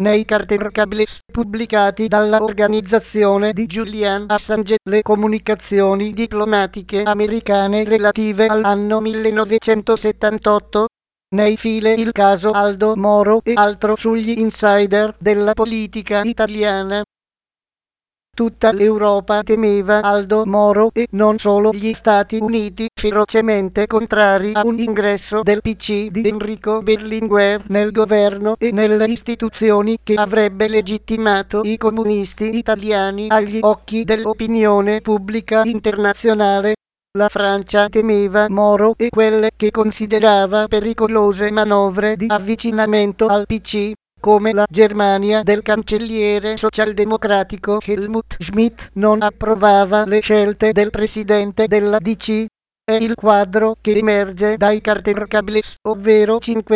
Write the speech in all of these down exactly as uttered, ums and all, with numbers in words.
nei Carter Cables pubblicati dalla organizzazione di Julian Assange, le comunicazioni diplomatiche americane relative all'anno millenovecentosettantotto, nei file il caso Aldo Moro e altro sugli insider della politica italiana. Tutta l'Europa temeva Aldo Moro e non solo gli Stati Uniti, ferocemente contrari a un ingresso del P C di Enrico Berlinguer nel governo e nelle istituzioni che avrebbe legittimato i comunisti italiani agli occhi dell'opinione pubblica internazionale. La Francia temeva Moro e quelle che considerava pericolose manovre di avvicinamento al P C, come la Germania del cancelliere socialdemocratico Helmut Schmidt non approvava le scelte del presidente della D C. È il quadro che emerge dai Carter Cables, ovvero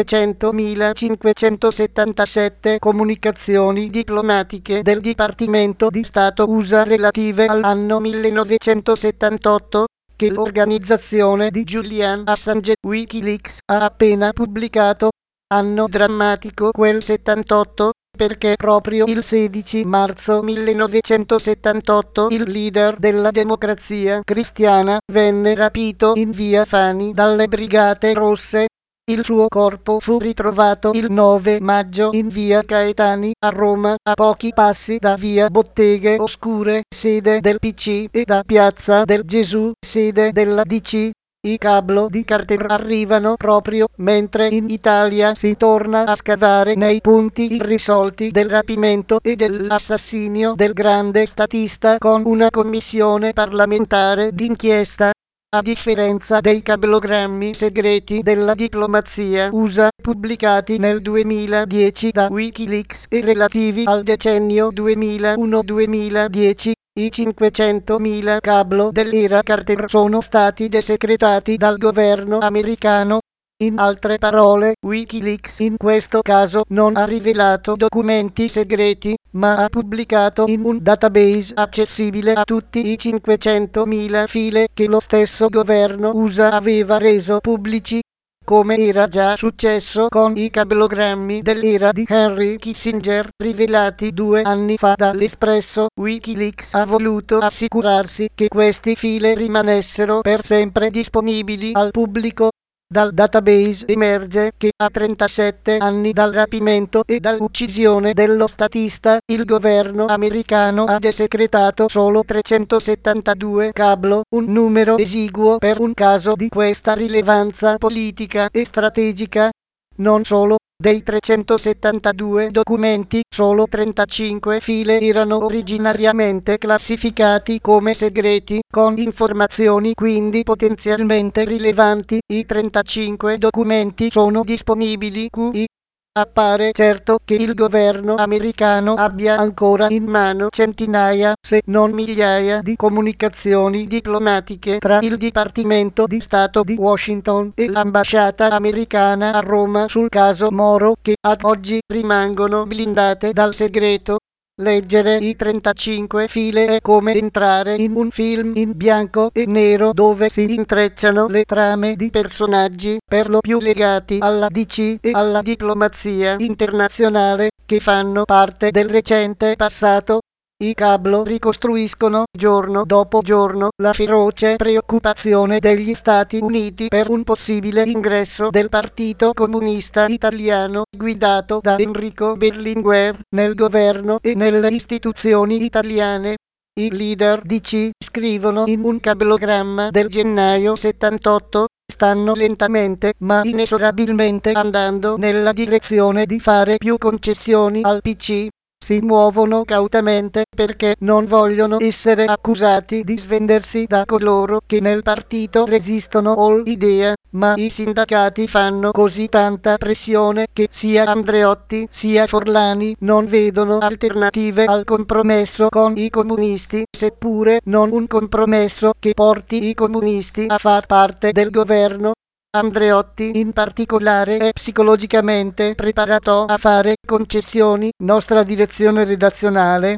cinquecentomilacinquecentosettantasette comunicazioni diplomatiche del Dipartimento di Stato U S A relative all'anno millenovecentosettantotto, che l'organizzazione di Julian Assange, Wikileaks, ha appena pubblicato. Anno drammatico quel settantotto, perché proprio il sedici marzo millenovecentosettantotto il leader della Democrazia Cristiana venne rapito in via Fani dalle Brigate Rosse. Il suo corpo fu ritrovato il nove maggio in via Caetani a Roma, a pochi passi da via Botteghe Oscure, sede del P C, e da piazza del Gesù, sede della D C. I cablo di Carter arrivano proprio mentre in Italia si torna a scavare nei punti irrisolti del rapimento e dell'assassinio del grande statista con una commissione parlamentare d'inchiesta. A differenza dei cablogrammi segreti della diplomazia U S A pubblicati nel duemiladieci da Wikileaks e relativi al decennio duemilauno duemiladieci, i cinquecentomila cablo dell'era Carter sono stati desecretati dal governo americano. In altre parole, Wikileaks in questo caso non ha rivelato documenti segreti, ma ha pubblicato in un database accessibile a tutti i cinquecentomila file che lo stesso governo U S A aveva reso pubblici, come era già successo con i cablogrammi dell'era di Henry Kissinger rivelati due anni fa dall'Espresso. Wikileaks ha voluto assicurarsi che questi file rimanessero per sempre disponibili al pubblico. Dal database emerge che a trentasette anni dal rapimento e dall'uccisione dello statista, il governo americano ha desecretato solo trecentosettantadue cablo, un numero esiguo per un caso di questa rilevanza politica e strategica. Non solo, dei trecentosettantadue documenti, solo trentacinque file erano originariamente classificati come segreti, con informazioni quindi potenzialmente rilevanti. I trentacinque documenti sono disponibili Q I. Appare certo che il governo americano abbia ancora in mano centinaia, se non migliaia, di comunicazioni diplomatiche tra il Dipartimento di Stato di Washington e l'ambasciata americana a Roma sul caso Moro, che ad oggi rimangono blindate dal segreto. Leggere i trentacinque file è come entrare in un film in bianco e nero dove si intrecciano le trame di personaggi, per lo più legati alla D C e alla diplomazia internazionale, che fanno parte del recente passato. I cablo ricostruiscono, giorno dopo giorno, la feroce preoccupazione degli Stati Uniti per un possibile ingresso del Partito Comunista Italiano, guidato da Enrico Berlinguer, nel governo e nelle istituzioni italiane. I leader D C scrivono in un cablogramma del gennaio settantotto: stanno lentamente ma inesorabilmente andando nella direzione di fare più concessioni al P C. Si muovono cautamente perché non vogliono essere accusati di svendersi da coloro che nel partito resistono all'idea, ma i sindacati fanno così tanta pressione che sia Andreotti sia Forlani non vedono alternative al compromesso con i comunisti, seppure non un compromesso che porti i comunisti a far parte del governo. Andreotti in particolare è psicologicamente preparato a fare concessioni. Nostra direzione redazionale.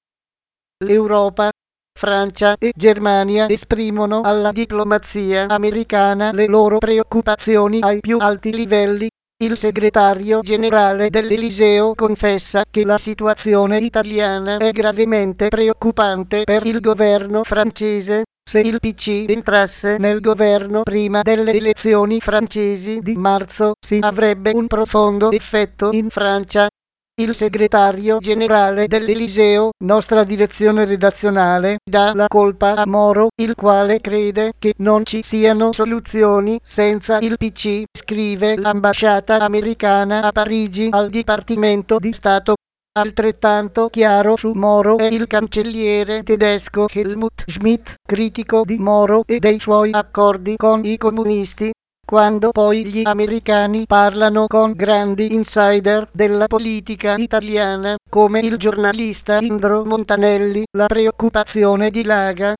L'Europa, Francia e Germania esprimono alla diplomazia americana le loro preoccupazioni ai più alti livelli. Il segretario generale dell'Eliseo confessa che la situazione italiana è gravemente preoccupante per il governo francese. Se il P C entrasse nel governo prima delle elezioni francesi di marzo, si avrebbe un profondo effetto in Francia. Il segretario generale dell'Eliseo, nostra direzione redazionale, dà la colpa a Moro, il quale crede che non ci siano soluzioni senza il P C, scrive l'ambasciata americana a Parigi al Dipartimento di Stato. Altrettanto chiaro su Moro è il cancelliere tedesco Helmut Schmidt, critico di Moro e dei suoi accordi con i comunisti. Quando poi gli americani parlano con grandi insider della politica italiana, come il giornalista Indro Montanelli, la preoccupazione dilaga.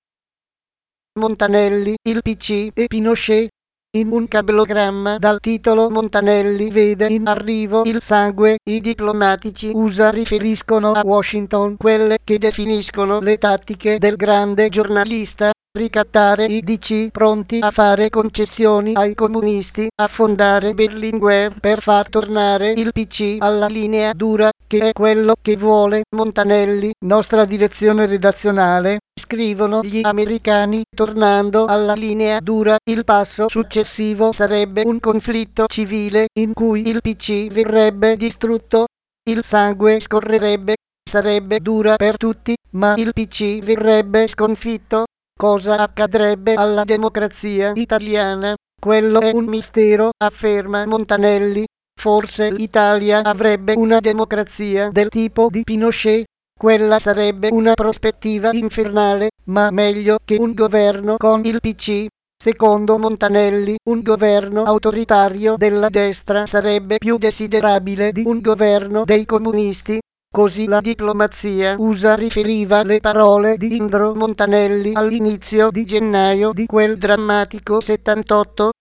Montanelli, il P C e Pinochet. In un cablogramma dal titolo Montanelli vede in arrivo il sangue, i diplomatici U S A riferiscono a Washington quelle che definiscono le tattiche del grande giornalista. Ricattare i D C pronti a fare concessioni ai comunisti, affondare Berlinguer per far tornare il P C alla linea dura, che è quello che vuole Montanelli, nostra direzione redazionale. Scrivono gli americani, tornando alla linea dura, il passo successivo sarebbe un conflitto civile in cui il P C verrebbe distrutto, il sangue scorrerebbe, sarebbe dura per tutti, ma il P C verrebbe sconfitto. Cosa accadrebbe alla democrazia italiana? Quello è un mistero, afferma Montanelli. Forse l'Italia avrebbe una democrazia del tipo di Pinochet. Quella sarebbe una prospettiva infernale, ma meglio che un governo con il P C. Secondo Montanelli, un governo autoritario della destra sarebbe più desiderabile di un governo dei comunisti. Così la diplomazia U S A riferiva le parole di Indro Montanelli all'inizio di gennaio di quel drammatico settantotto.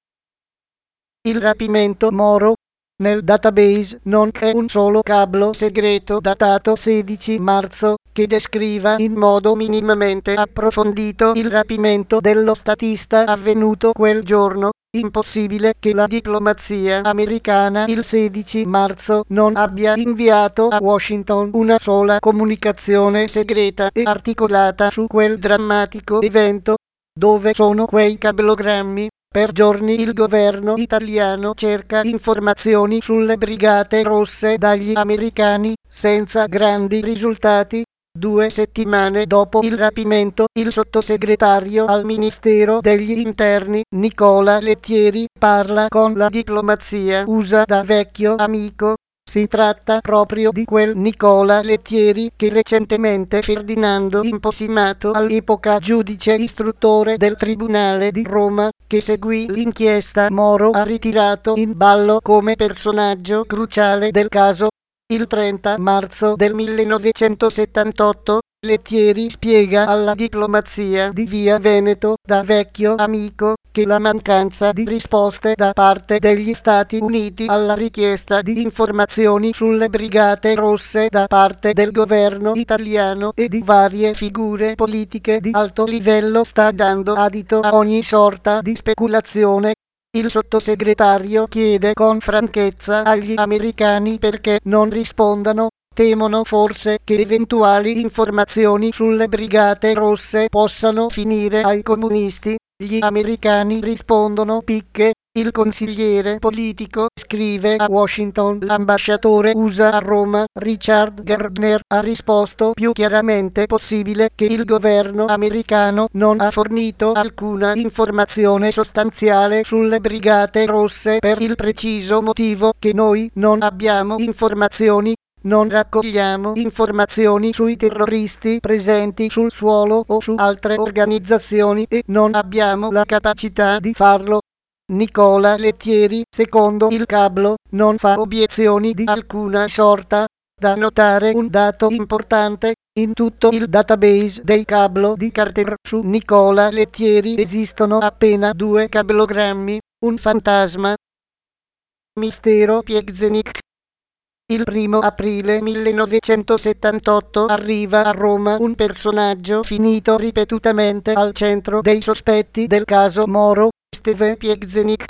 Il rapimento Moro. Nel database non c'è un solo cablo segreto datato sedici marzo che descriva in modo minimamente approfondito il rapimento dello statista avvenuto quel giorno. Impossibile che la diplomazia americana il sedici marzo non abbia inviato a Washington una sola comunicazione segreta e articolata su quel drammatico evento. Dove sono quei cablogrammi? Per giorni il governo italiano cerca informazioni sulle brigate rosse dagli americani, senza grandi risultati. Due settimane dopo il rapimento, il sottosegretario al Ministero degli Interni, Nicola Lettieri, parla con la diplomazia U S A da vecchio amico. Si tratta proprio di quel Nicola Lettieri che recentemente Ferdinando Imposimato, all'epoca giudice istruttore del Tribunale di Roma, che seguì l'inchiesta Moro, ha ritirato in ballo come personaggio cruciale del caso. Il trenta marzo del millenovecentosettantotto, Lettieri spiega alla diplomazia di Via Veneto, da vecchio amico, che la mancanza di risposte da parte degli Stati Uniti alla richiesta di informazioni sulle brigate rosse da parte del governo italiano e di varie figure politiche di alto livello sta dando adito a ogni sorta di speculazione. Il sottosegretario chiede con franchezza agli americani perché non rispondano. Temono forse che eventuali informazioni sulle brigate rosse possano finire ai comunisti. Gli americani rispondono picche. Il consigliere politico scrive a Washington. L'ambasciatore U S A a Roma, Richard Gardner, ha risposto più chiaramente possibile che il governo americano non ha fornito alcuna informazione sostanziale sulle brigate rosse per il preciso motivo che noi non abbiamo informazioni. Non raccogliamo informazioni sui terroristi presenti sul suolo o su altre organizzazioni e non abbiamo la capacità di farlo. Nicola Lettieri, secondo il cablo, non fa obiezioni di alcuna sorta. Da notare un dato importante: in tutto il database dei cablo di Carter su Nicola Lettieri esistono appena due cablogrammi, un fantasma. Mistero Piegzenik. Il primo aprile millenovecentosettantotto arriva a Roma un personaggio finito ripetutamente al centro dei sospetti del caso Moro, Steve Piegzenik.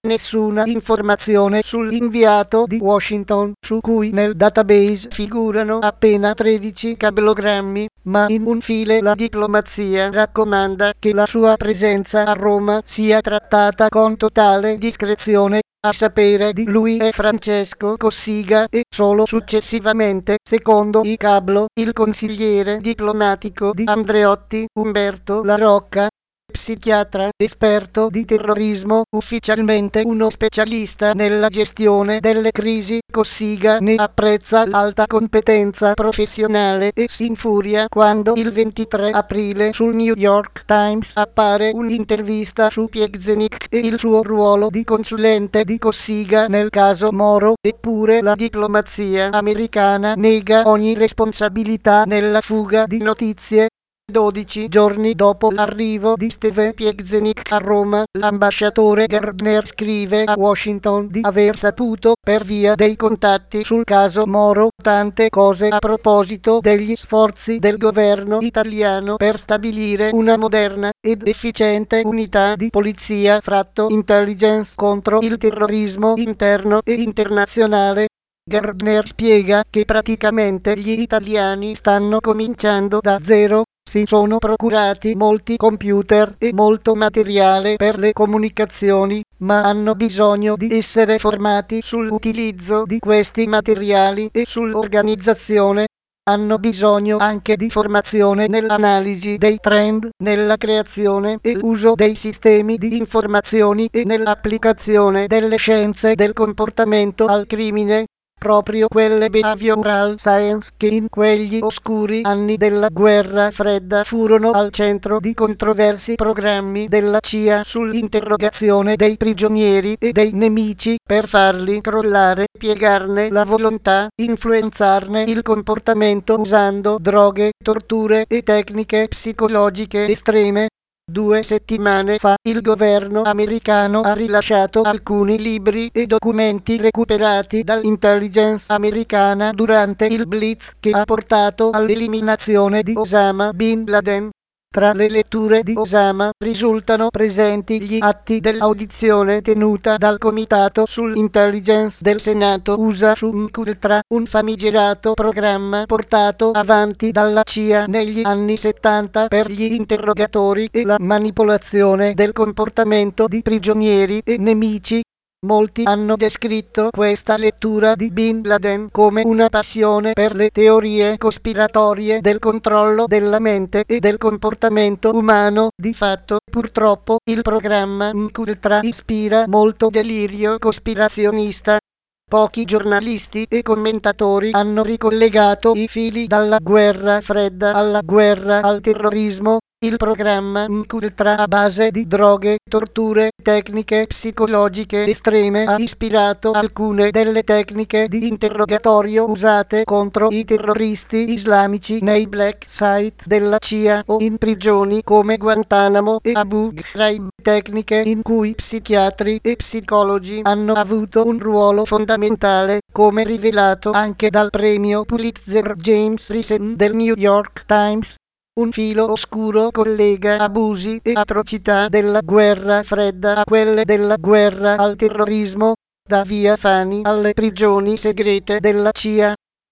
nessuna informazione sull'inviato di Washington, su cui nel database figurano appena tredici cablogrammi, ma in un file la diplomazia raccomanda che la sua presenza a Roma sia trattata con totale discrezione. A sapere di lui è Francesco Cossiga e solo successivamente, secondo i cablo, il consigliere diplomatico di Andreotti, Umberto La Rocca, psichiatra, esperto di terrorismo, ufficialmente uno specialista nella gestione delle crisi. Cossiga ne apprezza l'alta competenza professionale e si infuria quando il ventitré aprile sul New York Times appare un'intervista su Piegzenik e il suo ruolo di consulente di Cossiga nel caso Moro, eppure la diplomazia americana nega ogni responsabilità nella fuga di notizie. dodici giorni dopo l'arrivo di Steve Piegzenik a Roma, l'ambasciatore Gardner scrive a Washington di aver saputo, per via dei contatti sul caso Moro, tante cose a proposito degli sforzi del governo italiano per stabilire una moderna ed efficiente unità di polizia fratto intelligence contro il terrorismo interno e internazionale. Gardner spiega che praticamente gli italiani stanno cominciando da zero. Si sono procurati molti computer e molto materiale per le comunicazioni, ma hanno bisogno di essere formati sull'utilizzo di questi materiali e sull'organizzazione. Hanno bisogno anche di formazione nell'analisi dei trend, nella creazione e uso dei sistemi di informazioni e nell'applicazione delle scienze del comportamento al crimine. Proprio quelle behavioral science che in quegli oscuri anni della guerra fredda furono al centro di controversi programmi della C I A sull'interrogazione dei prigionieri e dei nemici per farli crollare, piegarne la volontà, influenzarne il comportamento usando droghe, torture e tecniche psicologiche estreme. Due settimane fa il governo americano ha rilasciato alcuni libri e documenti recuperati dall'intelligence americana durante il Blitz che ha portato all'eliminazione di Osama Bin Laden. Tra le letture di Osama risultano presenti gli atti dell'audizione tenuta dal Comitato sull'Intelligence del Senato U S A su Mkultra, un famigerato programma portato avanti dalla C I A negli anni settanta per gli interrogatori e la manipolazione del comportamento di prigionieri e nemici. Molti hanno descritto questa lettura di Bin Laden come una passione per le teorie cospiratorie del controllo della mente e del comportamento umano. Di fatto, purtroppo, il programma Mkultra ispira molto delirio cospirazionista. Pochi giornalisti e commentatori hanno ricollegato i fili dalla guerra fredda alla guerra al terrorismo. Il programma Mkultra a base di droghe, torture, tecniche psicologiche estreme ha ispirato alcune delle tecniche di interrogatorio usate contro i terroristi islamici nei black site della C I A o in prigioni come Guantanamo e Abu Ghraib, tecniche in cui psichiatri e psicologi hanno avuto un ruolo fondamentale, come rivelato anche dal premio Pulitzer James Risen del New York Times. Un filo oscuro collega abusi e atrocità della guerra fredda a quelle della guerra al terrorismo, da via Fani alle prigioni segrete della C I A.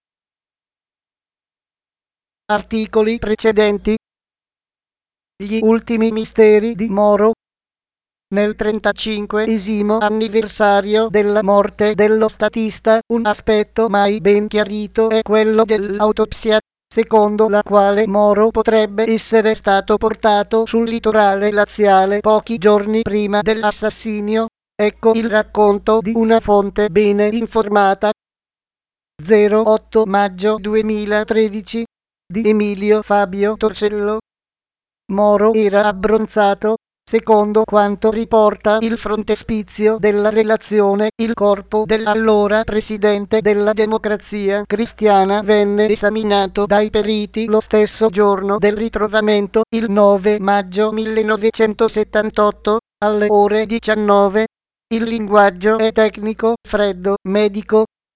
Articoli precedenti. Gli ultimi misteri di Moro. Nel trentacinquesimo anniversario della morte dello statista, un aspetto mai ben chiarito è quello dell'autopsia, secondo la quale Moro potrebbe essere stato portato sul litorale laziale pochi giorni prima dell'assassinio. Ecco il racconto di una fonte bene informata. zero otto maggio duemilatredici di Emilio Fabio Torsello. Moro era abbronzato. Secondo quanto riporta il frontespizio della relazione, il corpo dell'allora presidente della Democrazia Cristiana venne esaminato dai periti lo stesso giorno del ritrovamento, il nove maggio millenovecentosettantotto, alle ore diciannove. Il linguaggio è tecnico, freddo, medico.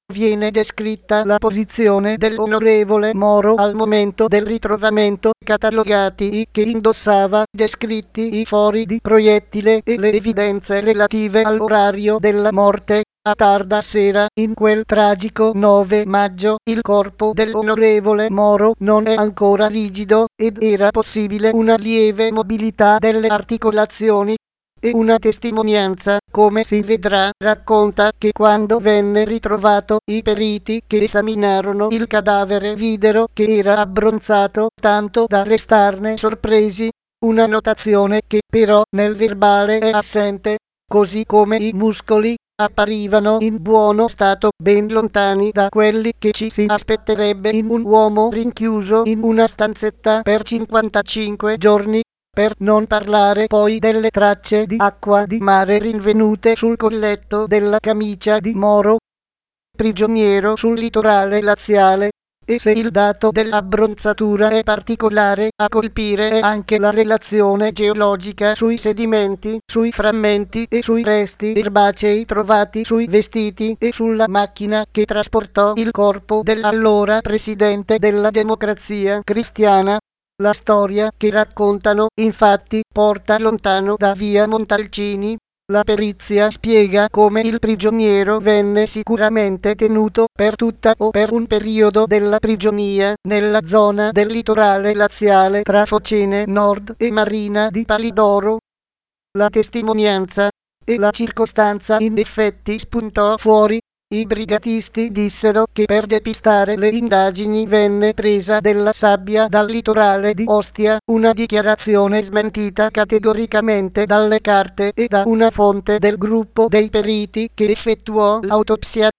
viene descritta la posizione dell'onorevole Moro al momento del ritrovamento, catalogati i che indossava, descritti i fori di proiettile e le evidenze relative all'orario della morte. A tarda sera, in quel tragico nove maggio, il corpo dell'onorevole Moro non è ancora rigido ed era possibile una lieve mobilità delle articolazioni. E una testimonianza, come si vedrà, racconta che quando venne ritrovato, i periti che esaminarono il cadavere videro che era abbronzato tanto da restarne sorpresi. Una notazione che però nel verbale è assente, così come i muscoli apparivano in buono stato, ben lontani da quelli che ci si aspetterebbe in un uomo rinchiuso in una stanzetta per cinquantacinque giorni. Per non parlare poi delle tracce di acqua di mare rinvenute sul colletto della camicia di Moro, prigioniero sul litorale laziale. E se il dato dell'abbronzatura è particolare, a colpire è anche la relazione geologica sui sedimenti, sui frammenti e sui resti erbacei trovati sui vestiti e sulla macchina che trasportò il corpo dell'allora presidente della Democrazia Cristiana. La storia che raccontano, infatti, porta lontano da via Montalcini. La perizia spiega come il prigioniero venne sicuramente tenuto per tutta o per un periodo della prigionia nella zona del litorale laziale tra Focene Nord e Marina di Palidoro. La testimonianza e la circostanza in effetti spuntò fuori. I brigatisti dissero che per depistare le indagini venne presa della sabbia dal litorale di Ostia, una dichiarazione smentita categoricamente dalle carte e da una fonte del gruppo dei periti che effettuò l'autopsia.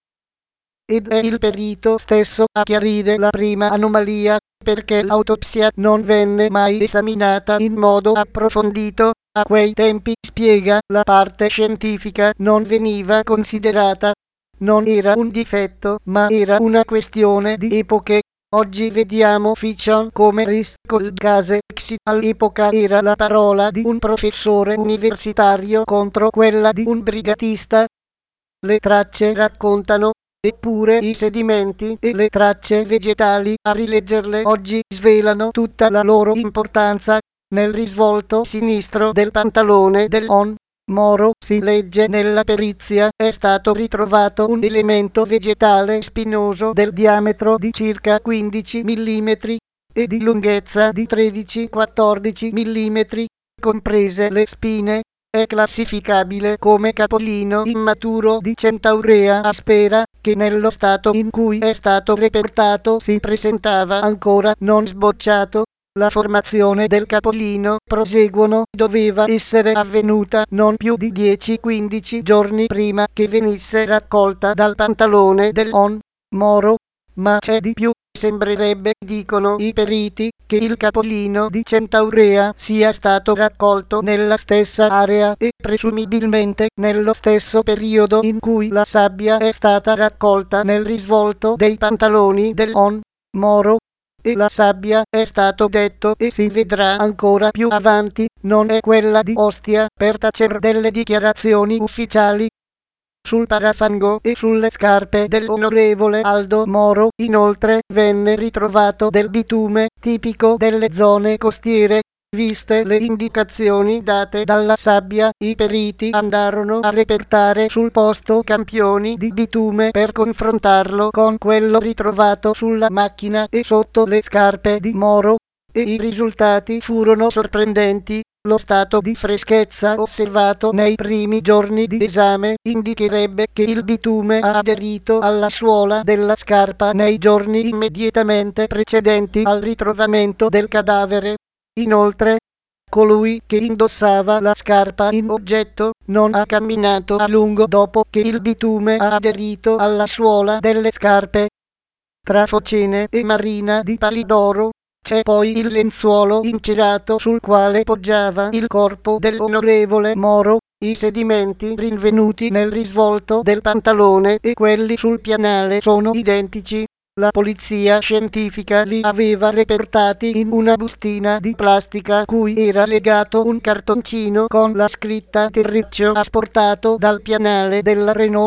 Ed è il perito stesso a chiarire la prima anomalia, perché l'autopsia non venne mai esaminata in modo approfondito. A quei tempi, spiega, la parte scientifica non veniva considerata. Non era un difetto, ma era una questione di epoche. Oggi vediamo fiction come ris col case xi. All'epoca era la parola di un professore universitario contro quella di un brigatista. Le tracce raccontano, eppure i sedimenti e le tracce vegetali, a rileggerle oggi, svelano tutta la loro importanza. Nel risvolto sinistro del pantalone dell'on Moro, si legge nella perizia, è stato ritrovato un elemento vegetale spinoso del diametro di circa quindici millimetri e di lunghezza di tredici quattordici millimetri, comprese le spine. È classificabile come capolino immaturo di Centaurea aspera, che nello stato in cui è stato repertato si presentava ancora non sbocciato. La formazione del capolino, proseguono, doveva essere avvenuta non più di dieci quindici giorni prima che venisse raccolta dal pantalone dell'on Moro. Ma c'è di più, sembrerebbe, dicono i periti, che il capolino di Centaurea sia stato raccolto nella stessa area e presumibilmente nello stesso periodo in cui la sabbia è stata raccolta nel risvolto dei pantaloni dell'on Moro. E la sabbia, è stato detto e si vedrà ancora più avanti, non è quella di Ostia, per tacer delle dichiarazioni ufficiali. Sul parafango e sulle scarpe dell'onorevole Aldo Moro, inoltre, venne ritrovato del bitume, tipico delle zone costiere. Viste le indicazioni date dalla sabbia, i periti andarono a repertare sul posto campioni di bitume per confrontarlo con quello ritrovato sulla macchina e sotto le scarpe di Moro, e i risultati furono sorprendenti. Lo stato di freschezza osservato nei primi giorni di esame indicherebbe che il bitume ha aderito alla suola della scarpa nei giorni immediatamente precedenti al ritrovamento del cadavere. Inoltre, colui che indossava la scarpa in oggetto non ha camminato a lungo dopo che il bitume ha aderito alla suola delle scarpe. Tra Focene e Marina di Palidoro c'è poi il lenzuolo incerato sul quale poggiava il corpo dell'onorevole Moro. I sedimenti rinvenuti nel risvolto del pantalone e quelli sul pianale sono identici. La polizia scientifica li aveva repertati in una bustina di plastica cui era legato un cartoncino con la scritta Terriccio asportato dal pianale della Renault.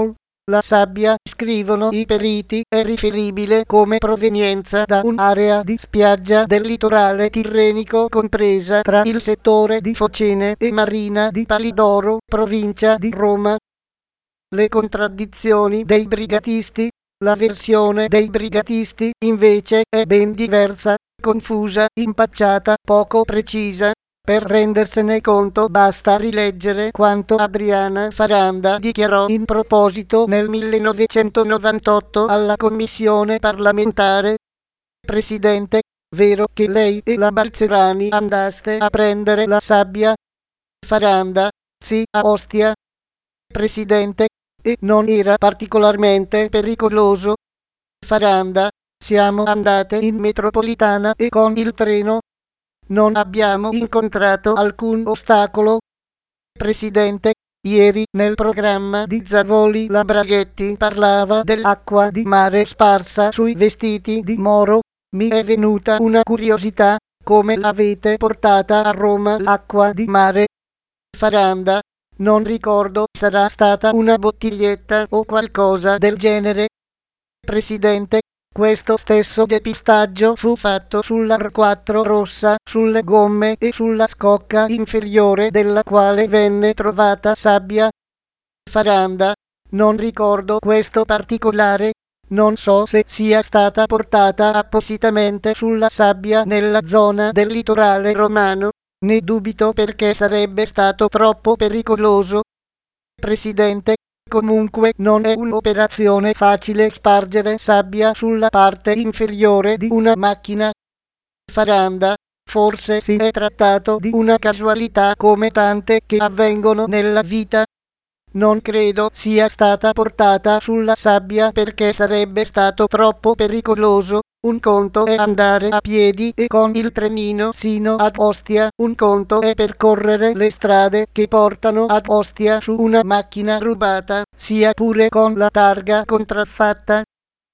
La sabbia, scrivono i periti, è riferibile come provenienza da un'area di spiaggia del litorale tirrenico compresa tra il settore di Focene e Marina di Palidoro, provincia di Roma. Le contraddizioni dei brigatisti. La versione dei brigatisti, invece, è ben diversa, confusa, impacciata, poco precisa. Per rendersene conto basta rileggere quanto Adriana Faranda dichiarò in proposito nel millenovecentonovantotto alla commissione parlamentare. Presidente, vero che lei e la Balzerani andaste a prendere la sabbia? Faranda, sì, a Ostia. Presidente, e non era particolarmente pericoloso? Faranda, siamo andate in metropolitana e con il treno. Non abbiamo incontrato alcun ostacolo. Presidente, ieri nel programma di Zavoli la Braghetti parlava dell'acqua di mare sparsa sui vestiti di Moro. Mi è venuta una curiosità, come l'avete portata a Roma l'acqua di mare? Faranda, non ricordo, sarà stata una bottiglietta o qualcosa del genere. Presidente, questo stesso depistaggio fu fatto sulla R quattro rossa, sulle gomme e sulla scocca inferiore della quale venne trovata sabbia. Faranda, non ricordo questo particolare. Non so se sia stata portata appositamente sulla sabbia nella zona del litorale romano. Ne dubito perché sarebbe stato troppo pericoloso. Presidente, comunque non è un'operazione facile spargere sabbia sulla parte inferiore di una macchina. Faranda, forse si è trattato di una casualità come tante che avvengono nella vita. Non credo sia stata portata sulla sabbia perché sarebbe stato troppo pericoloso. Un conto è andare a piedi e con il trenino sino ad Ostia, un conto è percorrere le strade che portano ad Ostia su una macchina rubata, sia pure con la targa contraffatta.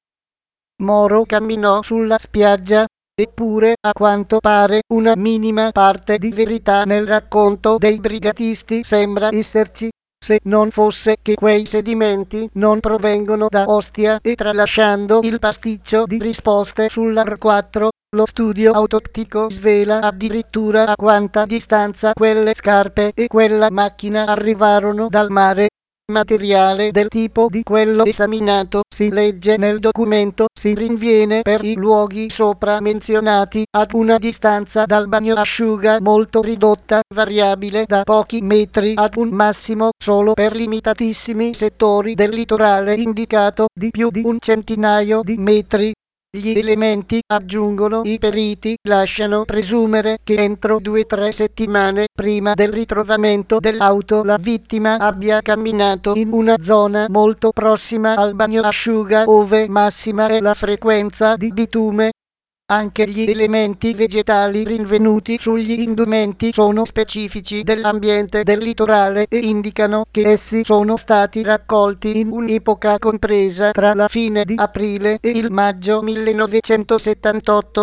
Moro camminò sulla spiaggia, eppure a quanto pare una minima parte di verità nel racconto dei brigatisti sembra esserci. Se non fosse che quei sedimenti non provengono da Ostia e tralasciando il pasticcio di risposte sulla R quattro, lo studio autoptico svela addirittura a quanta distanza quelle scarpe e quella macchina arrivarono dal mare. Materiale del tipo di quello esaminato si legge nel documento, si rinviene per i luoghi sopra menzionati ad una distanza dal bagnasciuga molto ridotta, variabile da pochi metri ad un massimo solo per limitatissimi settori del litorale indicato di più di un centinaio di metri. Gli elementi, aggiungono i periti, lasciano presumere che entro due o tre settimane prima del ritrovamento dell'auto la vittima abbia camminato in una zona molto prossima al bagnasciuga ove massima è la frequenza di bitume. Anche gli elementi vegetali rinvenuti sugli indumenti sono specifici dell'ambiente del litorale e indicano che essi sono stati raccolti in un'epoca compresa tra la fine di aprile e il maggio millenovecentosettantotto.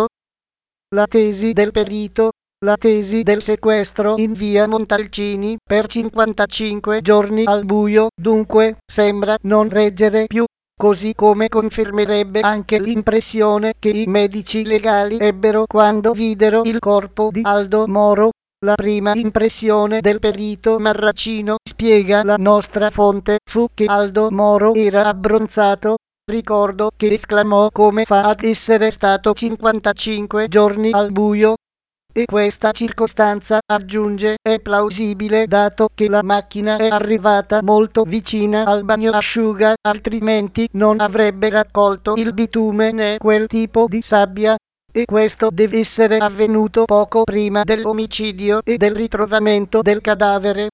La tesi del perito. La tesi del sequestro in via Montalcini per cinquantacinque giorni al buio, dunque, sembra non reggere più. Così come confermerebbe anche l'impressione che i medici legali ebbero quando videro il corpo di Aldo Moro. La prima impressione del perito Marracino, spiega la nostra fonte, fu che Aldo Moro era abbronzato. Ricordo che esclamò come fa ad essere stato cinquantacinque giorni al buio. E questa circostanza, aggiunge, è plausibile dato che la macchina è arrivata molto vicina al bagnasciuga, altrimenti non avrebbe raccolto il bitume né quel tipo di sabbia. E questo deve essere avvenuto poco prima dell'omicidio e del ritrovamento del cadavere.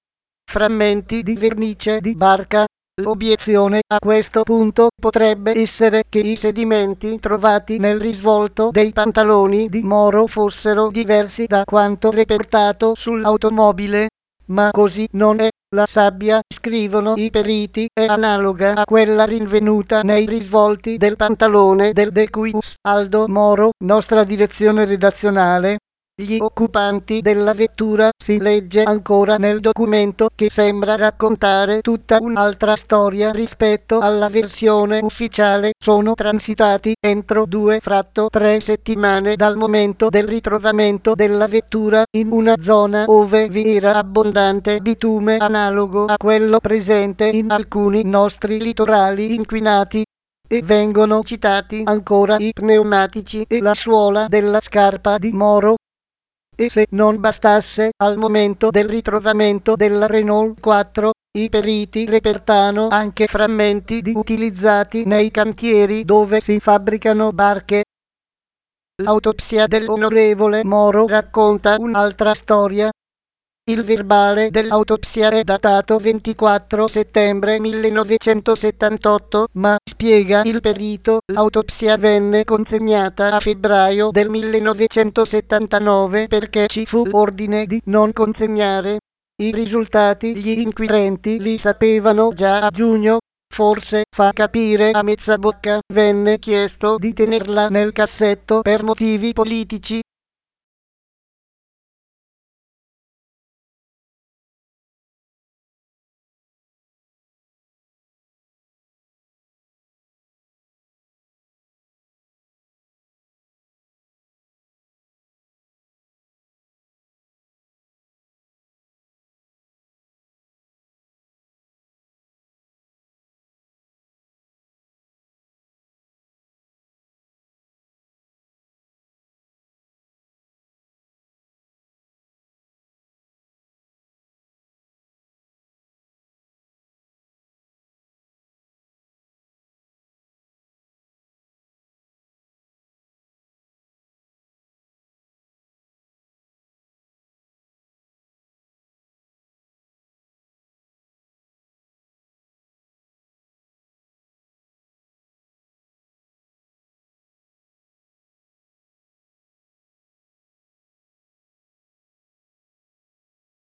Frammenti di vernice di barca. L'obiezione a questo punto potrebbe essere che i sedimenti trovati nel risvolto dei pantaloni di Moro fossero diversi da quanto repertato sull'automobile, ma così non è. La sabbia, scrivono i periti, è analoga a quella rinvenuta nei risvolti del pantalone del decuis Aldo Moro. Nostra direzione redazionale gli occupanti della vettura, si legge ancora nel documento, che sembra raccontare tutta un'altra storia rispetto alla versione ufficiale, sono transitati entro due fratto tre settimane dal momento del ritrovamento della vettura in una zona ove vi era abbondante bitume analogo a quello presente in alcuni nostri litorali inquinati. E vengono citati ancora i pneumatici e la suola della scarpa di Moro. E se non bastasse, al momento del ritrovamento della Renault quattro, i periti repertano anche frammenti di utilizzati nei cantieri dove si fabbricano barche. L'autopsia dell'onorevole Moro racconta un'altra storia. Il verbale dell'autopsia è datato ventiquattro settembre millenovecentosettantotto, ma, spiega il perito, l'autopsia venne consegnata a febbraio del millenovecentosettantanove perché ci fu ordine di non consegnare i risultati. Gli inquirenti li sapevano già a giugno. Forse, fa capire a mezza bocca, venne chiesto di tenerla nel cassetto per motivi politici.